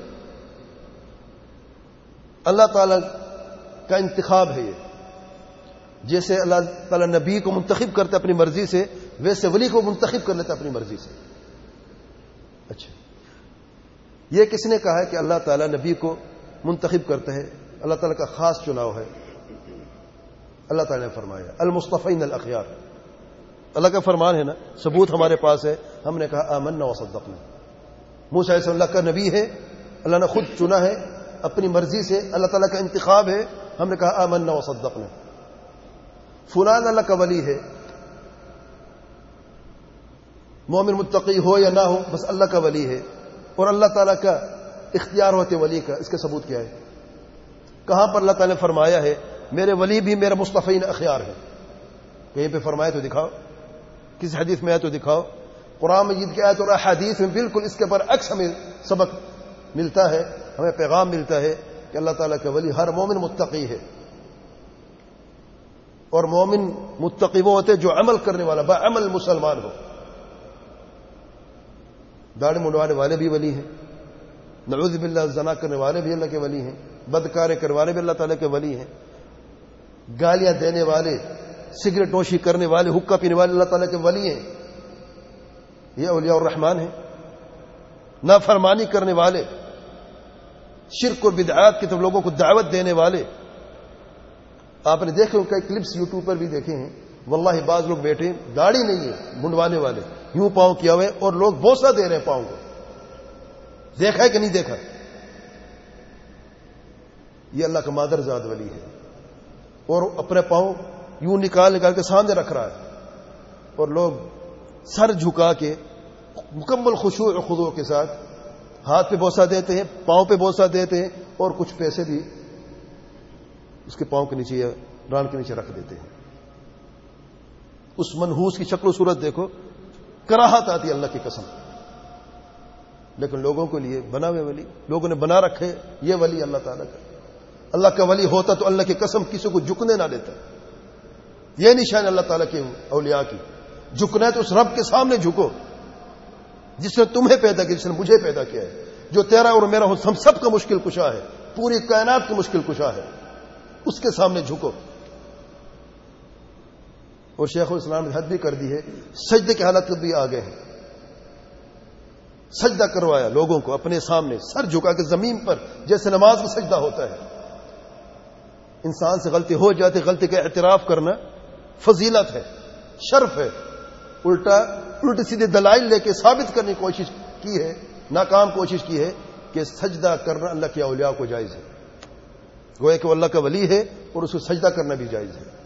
اللہ تعالی کا انتخاب ہے یہ۔ جیسے اللہ تعالی نبی کو منتخب کرتا اپنی مرضی سے، ویسے ولی کو منتخب کر لیتا اپنی مرضی سے۔ اچھا، یہ کس نے کہا ہے کہ اللہ تعالی نبی کو منتخب کرتا ہے؟ اللہ تعالی کا خاص چناؤ ہے۔ اللہ تعالی نے فرمایا المصطفین الاخیار، اللہ کا فرمان ہے نا، ثبوت ہمارے پاس ہے۔ ہم نے کہا آمنا وصدقنا۔ موسیٰ علیہ السلام اللہ کا نبی ہے، اللہ نے خود چنا ہے اپنی مرضی سے، اللہ تعالیٰ کا انتخاب ہے، ہم نے کہا آمنا وصدقنا۔ فلان اللہ کا ولی ہے، مومن متقی ہو یا نہ ہو، بس اللہ کا ولی ہے، اور اللہ تعالیٰ کا اختیار ہوتے ولی کا، اس کا ثبوت کیا ہے؟ کہاں پر اللہ تعالیٰ نے فرمایا ہے میرے ولی بھی میرے مصطفین اخیار ہیں؟ کہیں پہ فرمایا تو دکھاؤ، کس حدیث میں ہے تو دکھاؤ۔ قرآن مجید کی آیت اور احادیث میں بالکل اس کے برعکس ہمیں سبق ملتا ہے، ہمیں پیغام ملتا ہے کہ اللہ تعالیٰ کا ولی ہر مومن متقی ہے، اور مومن متقی وہ ہوتے جو عمل کرنے والا بعمل مسلمان ہو۔ داڑھی منڈوانے والے بھی ولی ہیں، نعوذ باللہ زنا کرنے والے بھی اللہ کے ولی ہیں، بدکارے کرنے والے بھی اللہ تعالیٰ کے ولی ہیں، گالیاں دینے والے، سگریٹ نوشی کرنے والے، حقہ پینے والے اللہ تعالیٰ کے ولی ہیں، یہ اولیاء الرحمن ہیں۔ نافرمانی کرنے والے، شرک اور بدعات کی طرف لوگوں کو دعوت دینے والے، آپ نے دیکھے کئی کلپس یوٹیوب پر بھی دیکھے ہیں، واللہ بعض لوگ بیٹھے داڑھی نہیں ہے منڈوانے والے، یوں پاؤں کیا ہوئے اور لوگ بوسہ دے رہے ہیں پاؤں کو، دیکھا ہے کہ نہیں دیکھا؟ یہ اللہ کا مادر زاد ولی ہے، اور اپنے پاؤں یوں نکال نکال کے سامنے رکھ رہا ہے، اور لوگ سر جھکا کے مکمل خشوع و خضوع کے ساتھ ہاتھ پہ بوسہ دیتے ہیں، پاؤں پہ بوسہ دیتے ہیں، اور کچھ پیسے بھی اس کے پاؤں کے نیچے یا ران کے نیچے رکھ دیتے ہیں۔ اس منحوس کی شکل و صورت دیکھو، کراہت آتی ہے اللہ کی قسم، لیکن لوگوں کے لیے بنا ہوئے ولی، لوگوں نے بنا رکھے یہ ولی اللہ تعالیٰ کا۔ اللہ کا ولی ہوتا تو اللہ کی قسم کسی کو جھکنے نہ دیتا۔ یہ نشان اللہ تعالیٰ کے اولیاء کی، جھکنا ہے تو اس رب کے سامنے جھکو جس نے تمہیں پیدا کیا، جس نے مجھے پیدا کیا ہے، جو تیرا اور میرا ہم سب کا مشکل کشا ہے، پوری کائنات کی مشکل کشا ہے، اس کے سامنے جھکو۔ اور شیخ الاسلام نے حد بھی کر دی ہے، سجدے کی حالت بھی آ گئے ہیں، سجدہ کروایا لوگوں کو اپنے سامنے، سر جھکا کے زمین پر، جیسے نماز میں سجدہ ہوتا ہے۔ انسان سے غلطی ہو جاتی، غلطی کا اعتراف کرنا فضیلت ہے، شرف ہے، الٹا الٹی سیدھے دلائل لے کے ثابت کرنے کی کوشش کی ہے، ناکام کوشش کی ہے کہ سجدہ کرنا اللہ کے اولیاء کو جائز ہے، گویا کہ وہ اللہ کا ولی ہے اور اس کو سجدہ کرنا بھی جائز ہے۔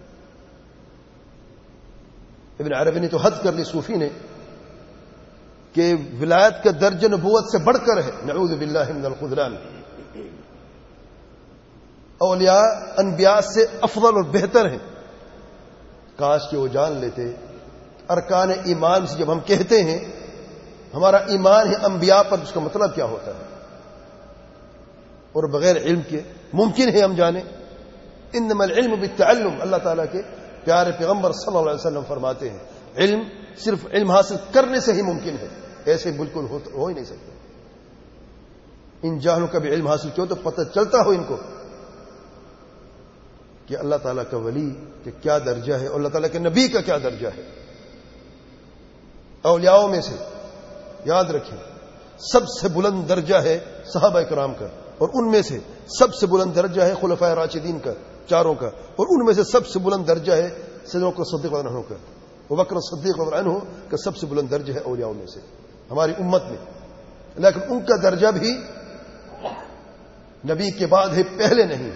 ابن عربی نے تو حد کر لی صوفی نے کہ ولایت کا درجہ نبوت سے بڑھ کر ہے، نعوذ باللہ من الخذلان۔ اولیاء انبیاء سے افضل اور بہتر ہیں۔ کاش کہ وہ جان لیتے ارکان ایمان سے جب ہم کہتے ہیں ہمارا ایمان ہے انبیاء پر، اس کا مطلب کیا ہوتا ہے، اور بغیر علم کے ممکن ہے ہم جانیں؟ انما العلم بالتعلم، اللہ تعالیٰ کے پیارے پیغمبر صلی اللہ علیہ وسلم فرماتے ہیں علم صرف علم حاصل کرنے سے ہی ممکن ہے، ایسے بالکل ہو ہی نہیں سکتا۔ ان جاہلوں کا بھی علم حاصل کیوں تو پتہ چلتا ہو ان کو کہ اللہ تعالیٰ کا ولی کہ کیا درجہ ہے اور اللہ تعالیٰ کے نبی کا کیا درجہ ہے۔ اولیاءوں میں سے یاد رکھیں سب سے بلند درجہ ہے صحابہ کرام کا، اور ان میں سے سب سے بلند درجہ ہے خلفائے راشدین کا چاروں کا، اور ان میں سے سب سے بلند درجہ ہے سیدنا صدیق رضی اللہ عنہ کا، ابوبکر صدیق رضی اللہ عنہ کا سب سے بلند درجہ ہے اولیاء میں سے ہماری امت میں، لیکن ان کا درجہ بھی نبی کے بعد ہے، پہلے نہیں۔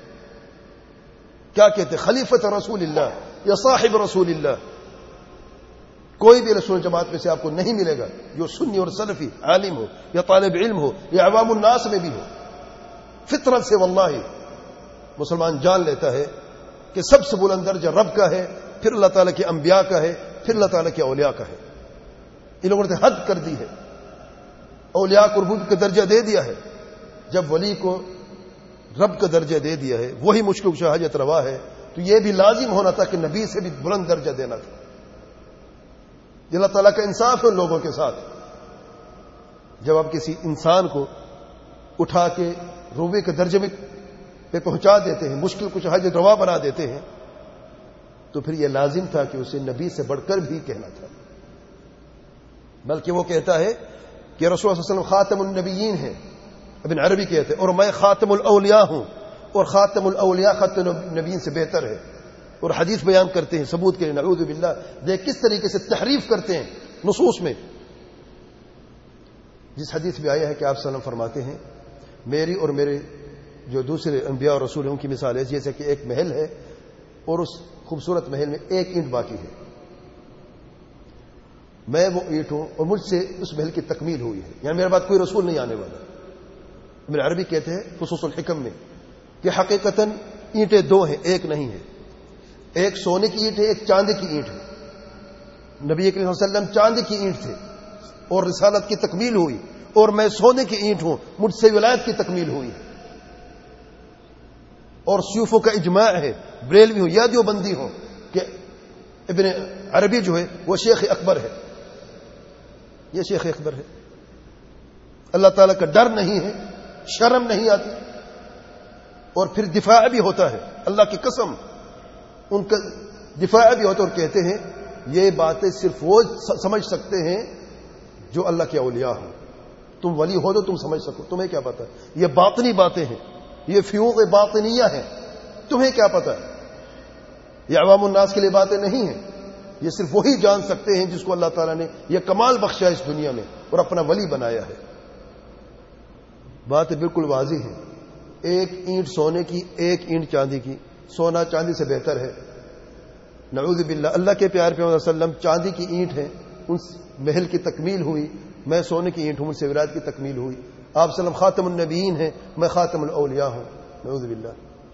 کیا کہتے خلیفۃ رسول اللہ یا صاحب رسول اللہ، کوئی بھی رسول جماعت میں سے آپ کو نہیں ملے گا جو سنی اور سلفی عالم ہو یا طالب علم ہو یا عوام الناس میں بھی ہو، فطرت سے واللہ مسلمان جان لیتا ہے کہ سب سے بلند درجہ رب کا ہے، پھر اللہ تعالیٰ کے انبیاء کا ہے، پھر اللہ تعالیٰ کے اولیاء کا ہے۔ ان لوگوں نے حد کر دی ہے، اولیاء کو ربوبیت کا درجہ دے دیا ہے، جب ولی کو رب کا درجہ دے دیا ہے، وہی مشکل کشا حاجت روا ہے، تو یہ بھی لازم ہونا تھا کہ نبی سے بھی بلند درجہ دینا تھا۔ یہ اللہ تعالیٰ کا انصاف ہے ان لوگوں کے ساتھ۔ جب آپ کسی انسان کو اٹھا کے ربوبیت کے درجے میں پہ پہنچا دیتے ہیں، مشکل کچھ حاجت روا بنا دیتے ہیں، تو پھر یہ لازم تھا کہ اسے نبی سے بڑھ کر بھی کہنا تھا۔ بلکہ وہ کہتا ہے کہ رسول اللہ صلی اللہ علیہ وسلم خاتم النبیین ہیں، ابن عربی کہتے ہیں، اور میں خاتم الاولیاء ہوں، اور خاتم الاولیاء خاتم النبیین سے بہتر ہے، اور حدیث بیان کرتے ہیں ثبوت کے لیے۔ نعوذ باللہ، دیکھ کس طریقے سے تحریف کرتے ہیں نصوص میں۔ جس حدیث میں آیا ہے کہ آپ صلی اللہ علیہ وسلم فرماتے ہیں میری اور میرے جو دوسرے انبیاء اور رسول ہیں ان کی مثال ہے جیسے کہ ایک محل ہے اور اس خوبصورت محل میں ایک اینٹ باقی ہے، میں وہ اینٹ ہوں اور مجھ سے اس محل کی تکمیل ہوئی ہے، یعنی میرے بعد کوئی رسول نہیں آنے والا، ابن عربی کہتے ہیں فصوص الحکم میں کہ حقیقتاً اینٹیں دو ہیں، ایک نہیں ہے. ایک سونے کی اینٹ ہے، ایک چاندی کی اینٹ ہے. نبی کریم صلی اللہ علیہ وسلم چاندی کی اینٹ تھے اور رسالت کی تکمیل ہوئی، اور میں سونے کی اینٹ ہوں، مجھ سے ولایت کی تکمیل ہوئی. اور صوفیوں کا اجماع ہے، بریلوی ہو یا دیوبندی ہو، کہ ابن عربی جو ہے وہ شیخ اکبر ہے. یہ شیخ اکبر ہے. اللہ تعالیٰ کا ڈر نہیں ہے، شرم نہیں آتی، اور پھر دفاع بھی ہوتا ہے. اللہ کی قسم ان کا دفاع بھی ہوتا ہے، اور کہتے ہیں یہ باتیں صرف وہ سمجھ سکتے ہیں جو اللہ کے اولیاء ہوں. تم ولی ہو تو تم سمجھ سکو، تمہیں کیا پتا؟ یہ باطنی باتیں ہیں، یہ فیوض باطنیہ ہیں، تمہیں کیا پتا؟ یہ عوام الناس کے لیے باتیں نہیں ہیں. یہ صرف وہی جان سکتے ہیں جس کو اللہ تعالیٰ نے یہ کمال بخشا اس دنیا میں اور اپنا ولی بنایا ہے. بات بالکل واضح ہے. ایک اینٹ سونے کی، ایک اینٹ چاندی کی. سونا چاندی سے بہتر ہے، نعوذ باللہ. اللہ کے پیارے پیغمبر صلی اللہ علیہ وسلم چاندی کی اینٹ ہیں، ان محل کی تکمیل ہوئی. میں سونے کی اینٹ ہوں، مجھ سے ولایت کی تکمیل ہوئی. آپ صلی اللہ علیہ وسلم خاتم النبیین ہیں، میں خاتم الاولیاء ہوں، نعوذ باللہ.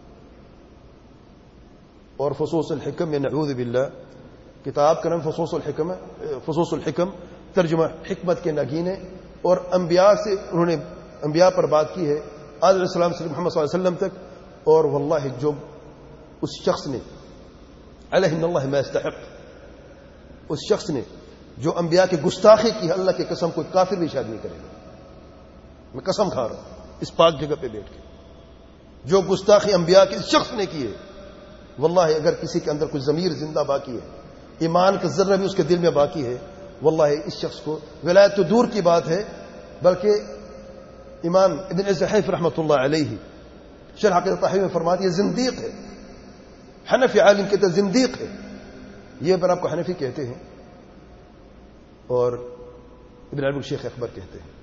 اور فصوص الحکم میں نعوذ باللہ کتاب کا نام فصوص الحکم فصوص الحکم ترجمہ حکمت کے نگینے. اور انبیاء سے انہوں نے انبیاء پر بات کی ہے، آدم علیہ السلام سے محمد صلی اللہ علیہ وسلم تک. اور واللہ جو اس شخص نے علیہ اللہ ما یستحق، اس شخص نے جو انبیاء کی گستاخی کی، اللہ کی قسم کوئی کافر بھی شاید نہیں کرے گا. میں قسم کھا رہا ہوں اس پاک جگہ پہ بیٹھ کے. جو گستاخی انبیاء کے اس شخص نے کی ہے، واللہ اگر کسی کے اندر کوئی ضمیر زندہ باقی ہے، ایمان کا ذرہ بھی اس کے دل میں باقی ہے، واللہ اس شخص کو ولایت تو دور کی بات ہے، بلکہ امام ابن الحیف رحمۃ اللہ علیہ شرح عقیدۃ الطحاوی میں فرماتے ہیں یہ زندیق ہے. حنفی عالم کہتے ہیں زندیق ہے. یہ پر آپ کو حنفی کہتے ہیں، اور ابن عربی شیخ اکبر کہتے ہیں.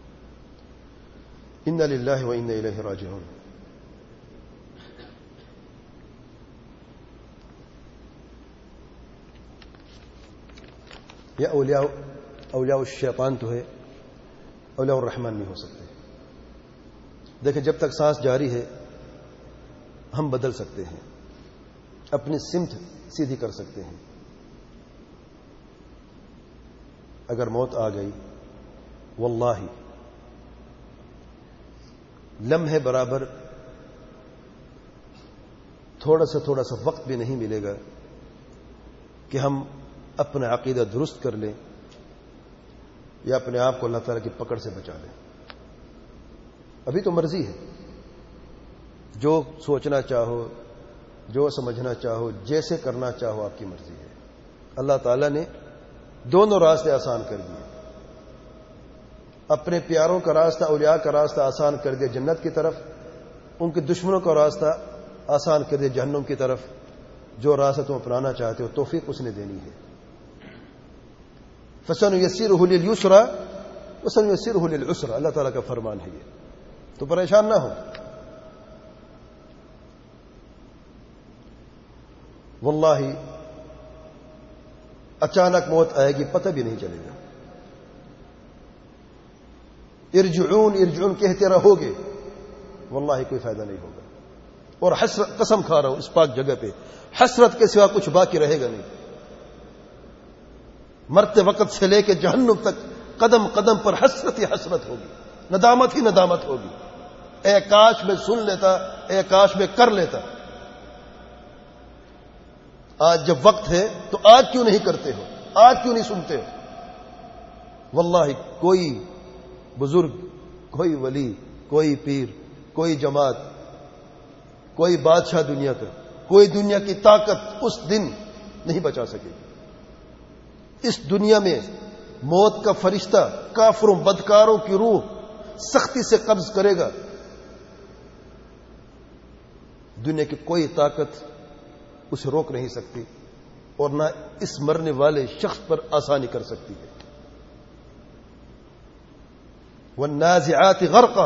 انا للہ و انا الیہ راجعون. یہ اولیاء اولیاء الشیطان تو ہے، اولیاء الرحمن نہیں ہو سکتے. دیکھیں جب تک سانس جاری ہے ہم بدل سکتے ہیں، اپنی سمت سیدھی کر سکتے ہیں. اگر موت آ گئی واللہ لمحے برابر تھوڑا سا تھوڑا سا وقت بھی نہیں ملے گا کہ ہم اپنا عقیدہ درست کر لیں یا اپنے آپ کو اللہ تعالیٰ کی پکڑ سے بچا لیں. ابھی تو مرضی ہے، جو سوچنا چاہو، جو سمجھنا چاہو، جیسے کرنا چاہو، آپ کی مرضی ہے. اللہ تعالیٰ نے دونوں راستے آسان کر دیے. اپنے پیاروں کا راستہ، اولیاء کا راستہ آسان کر دیا جنت کی طرف، ان کے دشمنوں کا راستہ آسان کر دیا جہنم کی طرف. جو راستہ تم اپنانا چاہتے ہو توفیق اس نے دینی ہے. فَسَنُيَسِّرُهُ لِلْيُسْرَى وَسَنُيَسِّرُهُ لِلْعُسْرَى، اللہ تعالیٰ کا فرمان ہے یہ. تو پریشان نہ ہو. واللہ اچانک موت آئے گی، پتہ بھی نہیں چلے گا. ارجعون ارجعون کہتے رہو گے، واللہ کوئی فائدہ نہیں ہوگا. اور حسرت، قسم کھا رہا ہوں اس پاک جگہ پہ، حسرت کے سوا کچھ باقی رہے گا نہیں. مرتے وقت سے لے کے جہنم تک قدم قدم پر حسرت ہی حسرت ہوگی، ندامت ہی ندامت ہوگی. اے کاش میں سن لیتا، اے کاش میں کر لیتا. آج جب وقت ہے تو آج کیوں نہیں کرتے ہو؟ آج کیوں نہیں سنتے ہو؟ واللہ کوئی بزرگ، کوئی ولی، کوئی پیر، کوئی جماعت، کوئی بادشاہ دنیا کا، کوئی دنیا کی طاقت اس دن نہیں بچا سکے گی. اس دنیا میں موت کا فرشتہ کافروں بدکاروں کی روح سختی سے قبض کرے گا. دنیا کی کوئی طاقت اسے روک نہیں سکتی، اور نہ اس مرنے والے شخص پر آسانی کر سکتی ہے. والنازعات غرقا،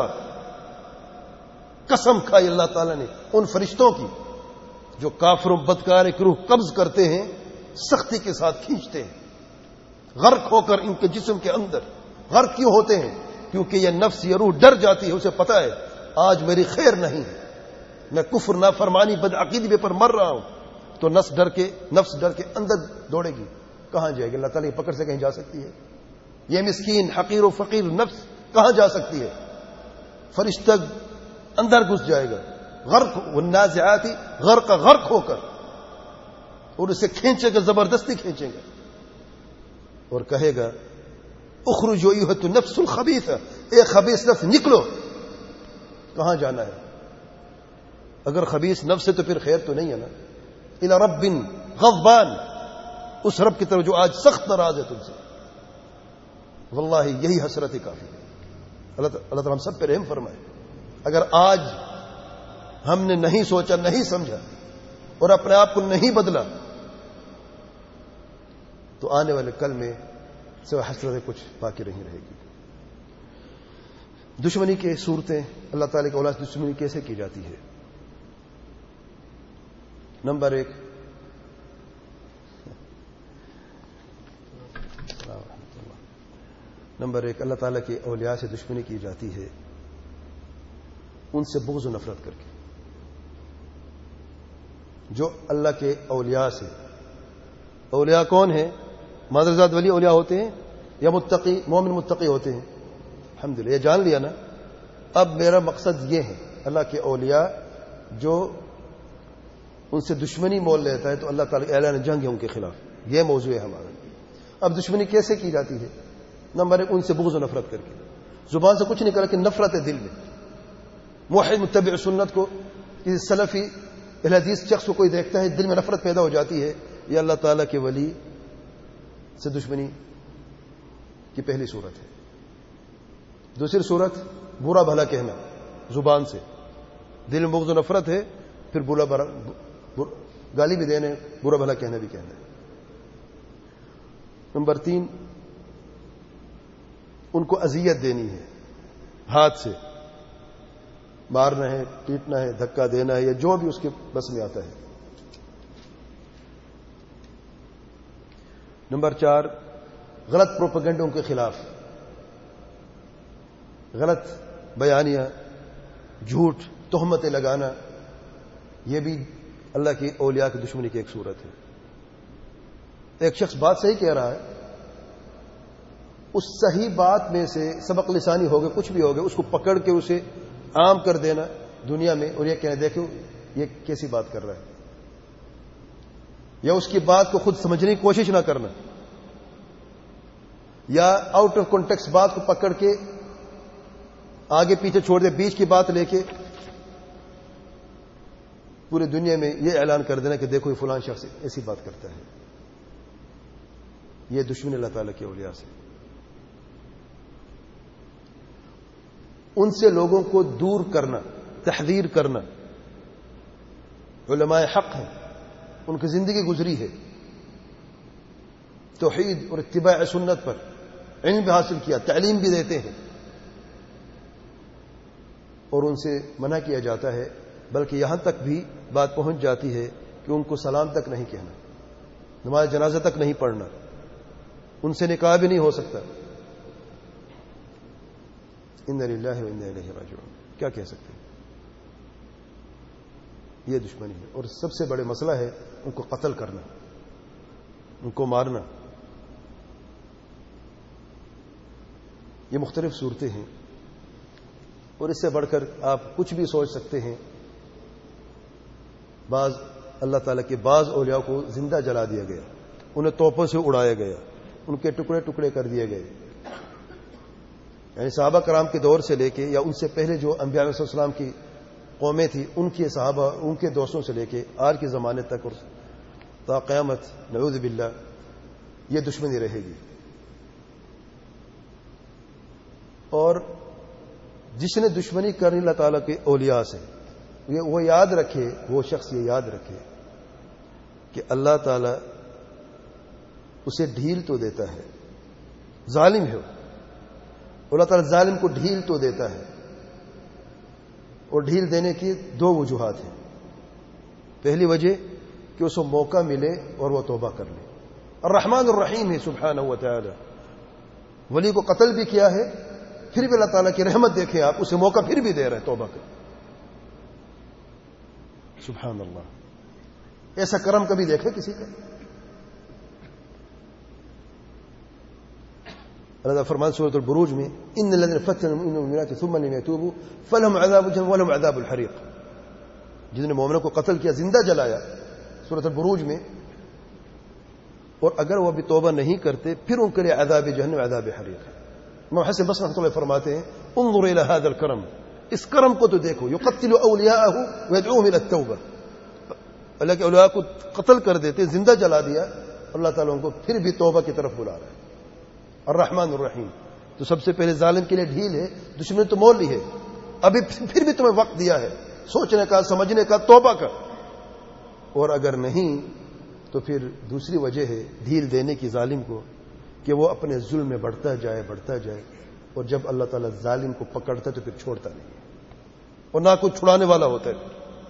قسم کھائی اللہ تعالیٰ نے ان فرشتوں کی جو کافروں بدکار کی روح قبض کرتے ہیں، سختی کے ساتھ کھینچتے ہیں. غرق ہو کر ان کے جسم کے اندر. غرق کیوں ہوتے ہیں؟ کیونکہ یہ نفس یہ روح ڈر جاتی ہے، اسے پتا ہے آج میری خیر نہیں ہے، میں کفر نافرمانی بدعقیدگی پر مر رہا ہوں، تو نفس ڈر کے نفس ڈر کے اندر دوڑے گی. کہاں جائے گی؟ اللہ تعالیٰ کی پکڑ سے کہیں جا سکتی ہے؟ یہ مسکین حقیر و فقیر نفس کہاں جا سکتی ہے؟ فرشتہ اندر گھس جائے گا، غرق والنازعات غرق غرق ہو کر، اور اسے کھینچے گا، زبردستی کھینچے گا، اور کہے گا اخرجوا ایھا النفس الخبیثہ، اے خبیث نفس نکلو. کہاں جانا ہے؟ اگر خبیث نفس ہے تو پھر خیر تو نہیں ہے نا. الی رب غضبان، اس رب کی طرف جو آج سخت ناراض ہے تم سے. واللہ یہی حسرت ہی کافی ہے. اللہ تعالیٰ ہم سب پہ رحم فرمائے. اگر آج ہم نے نہیں سوچا، نہیں سمجھا اور اپنے آپ کو نہیں بدلا تو آنے والے کل میں سوائے حسرت کچھ باقی نہیں رہے گی. دشمنی کے صورتیں، اللہ تعالیٰ کی اولاد سے دشمنی کیسے کی جاتی ہے؟ نمبر ایک، نمبر ایک اللہ تعالیٰ کے اولیاء سے دشمنی کی جاتی ہے ان سے بغض و نفرت کر کے. جو اللہ کے اولیاء سے، اولیاء کون ہیں؟ مادرزاد ولی اولیاء ہوتے ہیں یا متقی مومن متقی ہوتے ہیں؟ الحمدللہ یہ جان لیا نا. اب میرا مقصد یہ ہے اللہ کے اولیاء جو ان سے دشمنی مول لیتا ہے تو اللہ تعالیٰ اعلان جنگ ہے ان کے خلاف. یہ موضوع ہے ہمارا. اب دشمنی کیسے کی جاتی ہے؟ نمبر ایک، ان سے بغض و نفرت کر کے. زبان سے کچھ نہیں کرا کہ نفرت ہے دل میں. موحد متبع سنت کو، کسی سلفی اہل حدیث شخص کو کوئی دیکھتا ہے دل میں نفرت پیدا ہو جاتی ہے، یہ اللہ تعالیٰ کے ولی سے دشمنی کی پہلی صورت ہے. دوسری صورت برا بھلا کہنا زبان سے. دل میں بغض و نفرت ہے، پھر برا بھلا گالی بھی دینے، برا بھلا کہنا بھی کہنا ہے. نمبر تین، ان کو اذیت دینی ہے، ہاتھ سے مارنا ہے، پیٹنا ہے، دھکا دینا ہے، یا جو بھی اس کے بس میں آتا ہے. نمبر چار، غلط پروپیگنڈوں کے خلاف، غلط بیانیہ، جھوٹ، تہمتیں لگانا، یہ بھی اللہ کی اولیاء کی دشمنی کی ایک صورت ہے. ایک شخص بات صحیح کہہ رہا ہے، اس صحیح بات میں سے سبق لسانی ہو گئے، کچھ بھی ہو گئے، اس کو پکڑ کے اسے عام کر دینا دنیا میں، اور یہ کہنا دیکھو یہ کیسی بات کر رہا ہے، یا اس کی بات کو خود سمجھنے کی کوشش نہ کرنا، یا آؤٹ آف کانٹیکسٹ بات کو پکڑ کے آگے پیچھے چھوڑ دے، بیچ کی بات لے کے پوری دنیا میں یہ اعلان کر دینا کہ دیکھو یہ فلان شخص ایسی بات کرتا ہے. یہ دشمن اللہ تعالیٰ کے اولیاء سے. ان سے لوگوں کو دور کرنا، تحذیر کرنا. علماء حق ہیں، ان کی زندگی گزری ہے توحید اور اتباع سنت پر، علم بھی حاصل کیا، تعلیم بھی دیتے ہیں، اور ان سے منع کیا جاتا ہے، بلکہ یہاں تک بھی بات پہنچ جاتی ہے کہ ان کو سلام تک نہیں کہنا، نماز جنازہ تک نہیں پڑھنا، ان سے نکاح بھی نہیں ہو سکتا. انا للہ و انا الیہ راجعون. کیا کہہ سکتے ہیں؟ یہ دشمنی ہے. اور سب سے بڑے مسئلہ ہے ان کو قتل کرنا، ان کو مارنا. یہ مختلف صورتیں ہیں، اور اس سے بڑھ کر آپ کچھ بھی سوچ سکتے ہیں. بعض اللہ تعالیٰ کے بعض اولیاء کو زندہ جلا دیا گیا، انہیں توپوں سے اڑایا گیا، ان کے ٹکڑے ٹکڑے کر دیے گئے. یعنی صحابہ کرام کے دور سے لے کے، یا ان سے پہلے جو انبیاء علیہ السلام کی قومیں تھیں، ان کے صحابہ، ان کے دوستوں سے لے کے آج کے زمانے تک اور تا قیامت نعوذ باللہ یہ دشمنی رہے گی. اور جس نے دشمنی کرنی اللہ تعالیٰ کے اولیاء سے، وہ یاد رکھے، وہ شخص یہ یاد رکھے کہ اللہ تعالیٰ اسے ڈھیل تو دیتا ہے. ظالم ہے، اللہ تعالیٰ ظالم کو ڈھیل تو دیتا ہے، اور ڈھیل دینے کی دو وجوہات ہیں. پہلی وجہ کہ اسے موقع ملے اور وہ توبہ کر لے. الرحمن الرحیم ہے سبحانہ و تعالی. ولی کو قتل بھی کیا ہے، پھر بھی اللہ تعالیٰ کی رحمت دیکھیں آپ، اسے موقع پھر بھی دے رہے ہیں توبہ کا. سبحان اللہ، ایسا کرم کبھی دیکھے کسی کا؟ اللہ فرمان سورۃ البروج میں ان الذين فتنوا المؤمنين والمؤمنات ثم لم يتوبوا فلهم عذاب جهنم ولهم عذاب الحريق. جن نے مومنوں کو قتل کیا، زندہ جلایا سورۃ البروج میں، اور اگر وہ بھی توبہ نہیں کرتے پھر ان کے لیے عذاب جہنم عذاب حریق ہے. امام حسن بصری رحمۃ اللہ فرماتے ہیں انظر الى هذا الكرم، اس کرم کو تو دیکھو، یقتل اولیاءه ويدعوهم الى التوبه. اللہ کے اولیاء کو قتل کر دیتے، زندہ جلا دیا، اللہ تعالیٰ ان کو پھر بھی توبہ کی طرف بلا رہا ہے. الرحمن الرحیم. تو سب سے پہلے ظالم کے لیے ڈھیل ہے، دشمن نے تو مول لی ہے، ابھی پھر بھی تمہیں وقت دیا ہے سوچنے کا، سمجھنے کا، توبہ کا. اور اگر نہیں تو پھر دوسری وجہ ہے ڈھیل دینے کی ظالم کو کہ وہ اپنے ظلم میں بڑھتا جائے بڑھتا جائے، اور جب اللہ تعالیٰ ظالم کو پکڑتا تو پھر چھوڑتا نہیں اور نہ کچھ چھڑانے والا ہوتا ہے.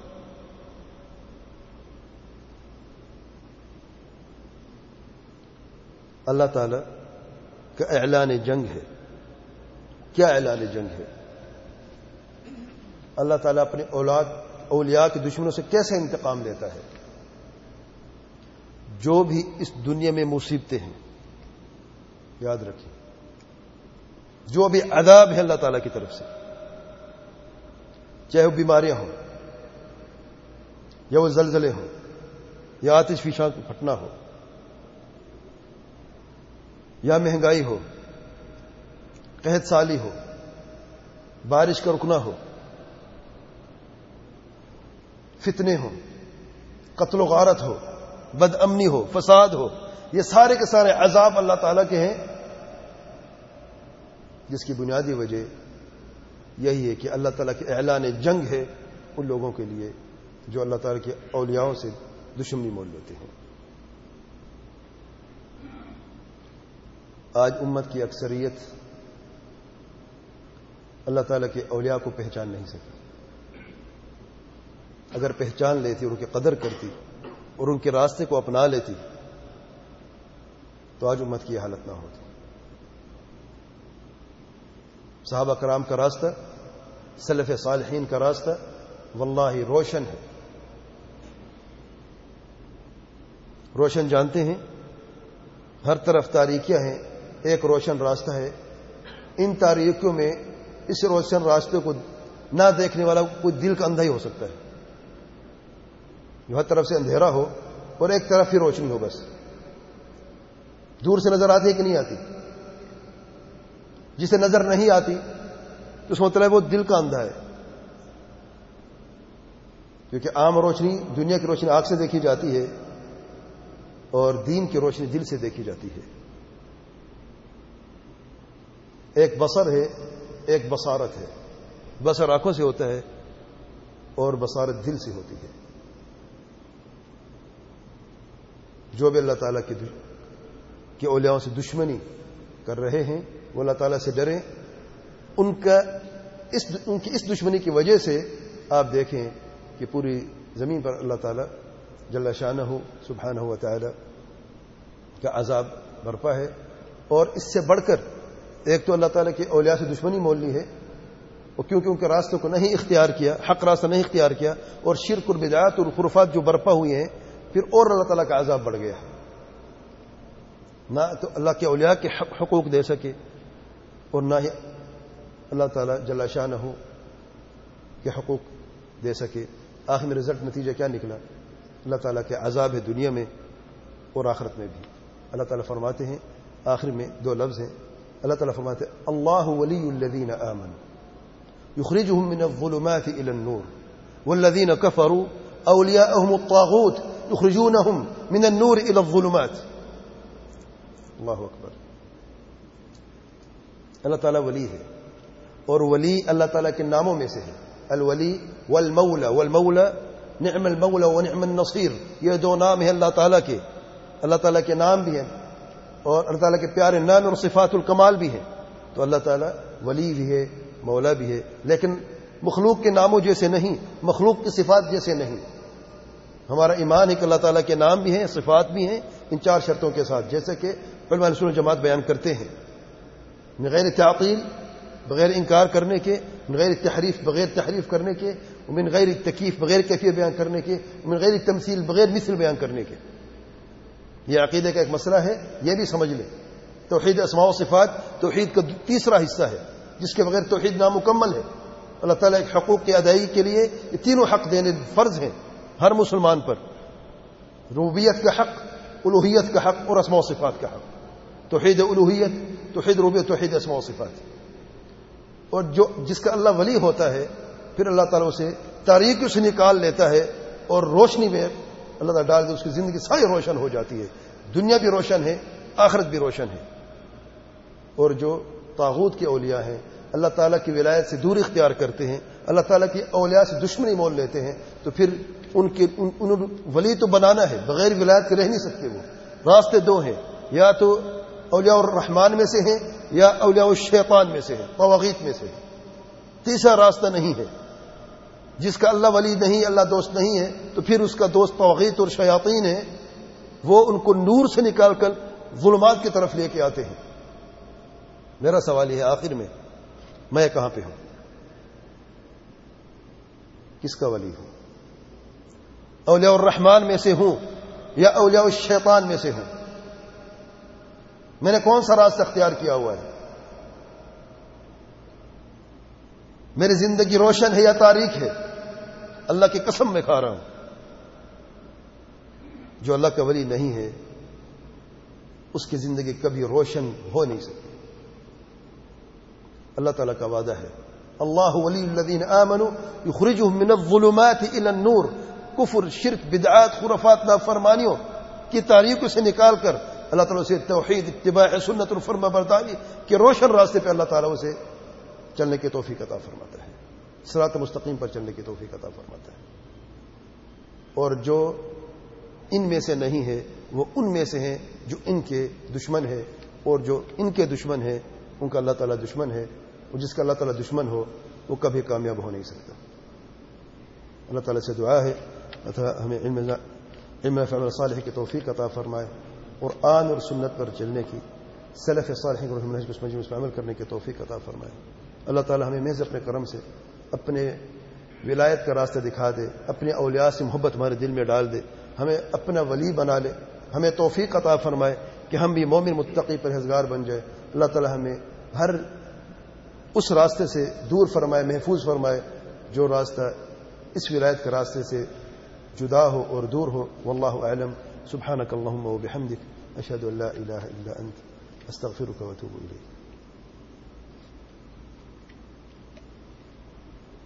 اللہ تعالیٰ کا اعلان جنگ ہے. کیا اعلان جنگ ہے؟ اللہ تعالیٰ اپنے اولاد اولیاء کے دشمنوں سے کیسے انتقام لیتا ہے. جو بھی اس دنیا میں مصیبتیں ہیں، یاد رکھیں، جو بھی عذاب ہے اللہ تعالیٰ کی طرف سے، چاہے وہ بیماریاں ہوں، یا وہ زلزلے ہوں، یا آتش فشاں پھٹنا ہو، یا مہنگائی ہو، قحط سالی ہو، بارش کا رکنا ہو، فتنے ہوں، قتل و غارت ہو، بد امنی ہو، فساد ہو، یہ سارے کے سارے عذاب اللہ تعالیٰ کے ہیں، جس کی بنیادی وجہ یہی ہے کہ اللہ تعالیٰ کے اعلان جنگ ہے ان لوگوں کے لیے جو اللہ تعالیٰ کے اولیاءوں سے دشمنی مول لیتے ہیں. آج امت کی اکثریت اللہ تعالیٰ کے اولیاء کو پہچان نہیں سکی. اگر پہچان لیتی اور ان کی قدر کرتی اور ان کے راستے کو اپنا لیتی تو آج امت کی یہ حالت نہ ہوتی. صحابہ کرام کا راستہ، سلف صالحین کا راستہ واللہ روشن ہے. روشن جانتے ہیں، ہر طرف تاریکیاں ہیں، ایک روشن راستہ ہے. ان تاریکیوں میں اس روشن راستے کو نہ دیکھنے والا کوئی دل کا اندھا ہی ہو سکتا ہے. جو ہر طرف سے اندھیرا ہو اور ایک طرف ہی روشنی ہو، بس دور سے نظر آتی ہے کہ نہیں آتی؟ جسے نظر نہیں آتی تو اس مطلب وہ دل کا اندھا ہے، کیونکہ عام روشنی دنیا کی روشنی آنکھ سے دیکھی جاتی ہے اور دین کی روشنی دل سے دیکھی جاتی ہے. ایک بصر ہے، ایک بصارت ہے. بصر آنکھوں سے ہوتا ہے اور بصارت دل سے ہوتی ہے. جو بھی اللہ تعالیٰ کے کہ اولیاءوں سے دشمنی کر رہے ہیں وہ اللہ تعالیٰ سے ڈریں. ان کا اس ان کی اس دشمنی کی وجہ سے آپ دیکھیں کہ پوری زمین پر اللہ تعالیٰ جل شانہ سبحانہ و تعالی کا عذاب برپا ہے. اور اس سے بڑھ کر ایک تو اللہ تعالیٰ کے اولیاء سے دشمنی مول لی ہے، اور کیونکہ ان کے راستے کو نہیں اختیار کیا، حق راستہ نہیں اختیار کیا، اور شرک اور بدعات اور خرافات جو برپا ہوئی ہیں، پھر اور اللہ تعالیٰ کا عذاب بڑھ گیا. نہ تو اللہ کے اولیاء کے حقوق دے سکے اور نہ ہی اللہ تعالیٰ جل شانہ کے حقوق دے سکے. آخر میں رزلٹ نتیجہ کیا نکلا؟ اللہ تعالیٰ کے عذاب ہے دنیا میں اور آخرت میں بھی. اللہ تعالیٰ فرماتے ہیں آخر میں دو لفظ ہیں. اللہ تعالیٰ فرماتے ہیں اللہ ولی الذین آمنوا یخرجهم من الظلمات الى النور والذین کفروا اولیاءهم الطاغوت یخرجونهم من النور الى الظلمات. اللہ اکبر. اللہ تعالیٰ ولی ہے، اور ولی اللہ تعالیٰ کے ناموں میں سے ہے. الولی والمولا، والمولا نعم المولا ونعم النصیر، یہ دو نام ہیں اللہ تعالیٰ کے. اللہ تعالیٰ کے نام بھی ہیں اور اللہ تعالیٰ کے پیارے نام اور صفات الکمال بھی ہیں. تو اللہ تعالیٰ ولی بھی ہے، مولا بھی ہے، لیکن مخلوق کے ناموں جیسے نہیں، مخلوق کی صفات جیسے نہیں. ہمارا ایمان ہے کہ اللہ تعالیٰ کے نام بھی ہیں، صفات بھی ہیں، ان چار شرطوں کے ساتھ، جیسے کہ علماء اہل سنت جماعت بیان کرتے ہیں. غیر تعطیل بغیر انکار کرنے کے، من غیر تحریف بغیر تحریف کرنے کے، من غیر تکیف بغیر کیفیت بیان کرنے کے، من غیر تمثیل بغیر مثل بیان کرنے کے. یہ عقیدے کا ایک مسئلہ ہے، یہ بھی سمجھ لیں. توحید اسماء و صفات توحید کا تیسرا حصہ ہے جس کے بغیر توحید نامکمل ہے. اللہ تعالیٰ ایک حقوق کی ادائیگی کے لیے یہ تینوں حق دینے فرض ہیں ہر مسلمان پر: ربوبیت کا حق، الوہیت کا حق اور اسماء و صفات کا حق. توحید الوہیت، توحید ربوبیت، توحید اسماء و صفات. اور جو جس کا اللہ ولی ہوتا ہے پھر اللہ تعالیٰ اسے تاریکی سے نکال لیتا ہے اور روشنی میں اللہ تعالیٰ ڈال دے، اس کی زندگی ساری روشن ہو جاتی ہے. دنیا بھی روشن ہے، آخرت بھی روشن ہے. اور جو طاغوت کے اولیاء ہیں، اللہ تعالیٰ کی ولایت سے دور اختیار کرتے ہیں، اللہ تعالیٰ کی اولیاء سے دشمنی مول لیتے ہیں، تو پھر ان کے ان, ان ولی تو بنانا ہے، بغیر ولایت کے رہ نہیں سکتے. وہ راستے دو ہیں، یا تو اولیاء الرحمن میں سے ہیں یا اولیاء الشیطان میں سے ہیں، طواغیت میں سے. تیسرا راستہ نہیں ہے. جس کا اللہ ولی نہیں، اللہ دوست نہیں ہے، تو پھر اس کا دوست طواغیت اور شیاطین ہے. وہ ان کو نور سے نکال کر ظلمات کی طرف لے کے آتے ہیں. میرا سوال یہ ہے آخر میں، میں کہاں پہ ہوں؟ کس کا ولی ہوں؟ اولیاء الرحمن میں سے ہوں یا اولیاء الشیطان میں سے ہوں؟ میں نے کون سا راستہ اختیار کیا ہوا ہے؟ میری زندگی روشن ہے یا تاریک ہے؟ اللہ کی قسم میں کھا رہا ہوں، جو اللہ کا ولی نہیں ہے اس کی زندگی کبھی روشن ہو نہیں سکتی. اللہ تعالیٰ کا وعدہ ہے، اللہ ولی الذین آمنوا یخرجهم من الظلمات الى النور. کفر، شرک، بدعات، خرافات، نافرمانیوں کی تاریکی سے نکال کر اللہ تعالیٰ سے توحید، اتباع سنت اور فرما برداری کے روشن راستے پہ اللہ تعالیٰ اسے چلنے کی توفیق عطا فرماتا ہے، صراط مستقیم پر چلنے کی توفیق عطا فرماتا ہے. اور جو ان میں سے نہیں ہے وہ ان میں سے ہیں جو ان کے دشمن ہے، اور جو ان کے دشمن ہے ان کا اللہ تعالیٰ دشمن ہے. اور جس کا اللہ تعالیٰ دشمن ہو وہ کبھی کامیاب ہو نہیں سکتا. اللہ تعالیٰ سے دعا ہے ہمیں علم علم فعل صالح کی توفیق عطا فرمائے، قرآن اور سنت پر چلنے کی، سلف صالحین اور منہج پر اس پر عمل کرنے کی توفیق عطا فرمائے. اللہ تعالیٰ ہمیں محض اپنے کرم سے اپنے ولایت کا راستہ دکھا دے، اپنے اولیاء سے محبت ہمارے دل میں ڈال دے، ہمیں اپنا ولی بنا لے، ہمیں توفیق عطا فرمائے کہ ہم بھی مومن متقی پرہیزگار بن جائے. اللہ تعالیٰ ہمیں ہر اس راستے سے دور فرمائے، محفوظ فرمائے جو راستہ اس ولایت کے راستے سے جدا ہو اور دور ہو. واللہ اعلم. سبحانک اللہم و بحمدک، اشہد ان لا الہ الا انت، استغفرک و اتوب الیک.